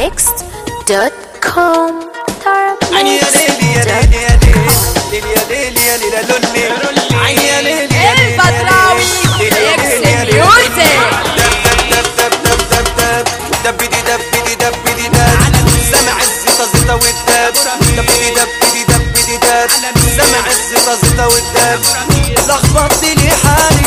arabmixed.com. عيني يا ليلي يا ليلي يا ليلي يا ليلي يا ليلي لولي عيني يا ليلي يا ليلي البدراوي يكسب ميوزك. دبدي دبدي دبدي دب سمع الزيطة زيطة والدب دبدي دبدي دبدي دب سمع الزيطة زيطة والدب لخبطت لي حالي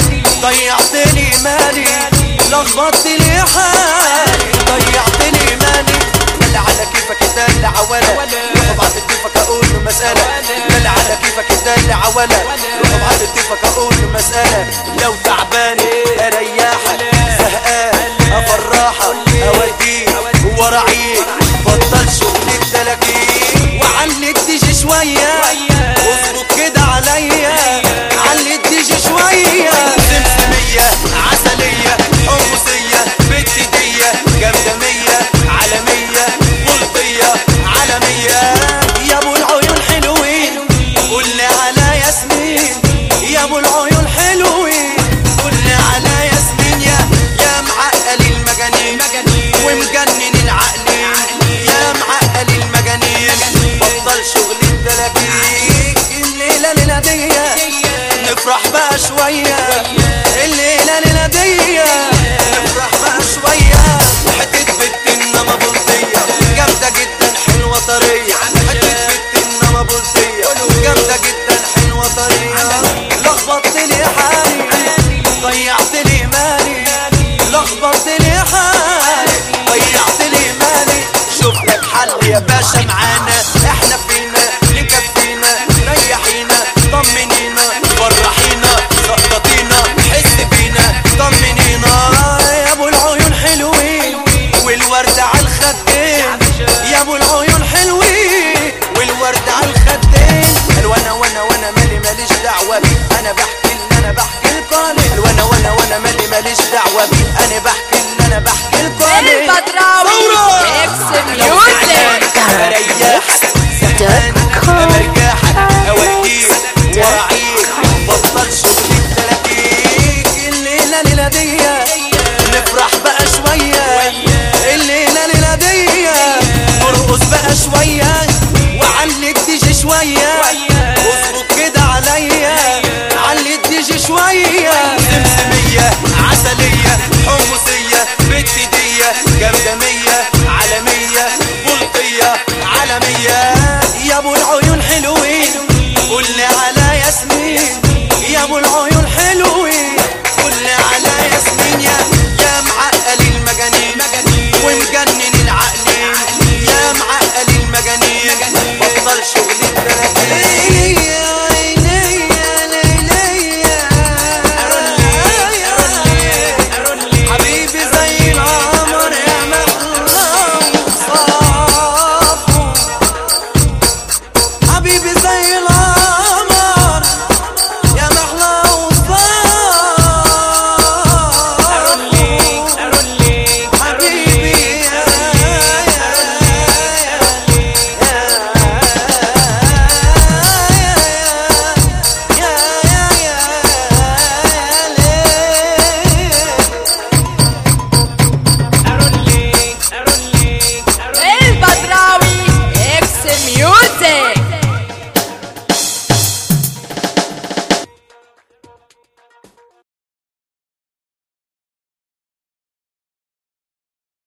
ضيعت لي مالي لخبطت لي حالي ضيعت لي مالي دل على كيفك دل عولا روح ابعت لطيفك اقول له مسألة دل على كيفك دل عولا روح ابعت لطيفك اقول له مسألة لو تعبان اريحك زهقان افرحك اوديك وراعيك بطل شغل التلاكيك وعلي الديجي شوية اظبط كده عليا علي الديجي شوية سمسمية عسلية حمصية بتدية جمجمية عالمية بلطية عالمية يا ابو العيون حلوين قولي على ياسمين يا ابو العيون حلوين قولي على ياسمين يا معقل المجانين ومجنن العقلين يا معقل المجانين بطل شغل التلاكيك الليلة ليلة دية نفرح بقى شوية الليلة ليلة دية نفرح بقى شوية حتة بنت انما بلطية جامدة جدا حلوة طرية حتة بنت انما بلطية جامدة جدا حلوة طرية لخبطت لي حالي ضيعت لي مالي لخبطت لي حالي ضيعت لي مالي شوف لك حل يا باشا معانا احنا فينا نكفينا ريحينا طمنينا فرحينا سقطينا حس بينا طمنينا يا ابو العيون حلوين والورد على الخدين يا ابو العيون حلوين والورد على الخدين وانا ماليش دعوه بيه انا بحكي اللي انا بحكي القانون وانا ماليش دعوه بيه انا بحكي اللي انا بحكي القانون البدراوي يكسب ميوزك. مرجاحك اوديك وراعيك بطل شغل التلاكيك الليلة ليلة دية نفرح بقى شوية الليلة ليلة دية نرقص بقى شوية وعلي الديجي شوية اظبط كده عليا علي الديجي شوية سمسمية عسلية حمصية بتدية جمجمية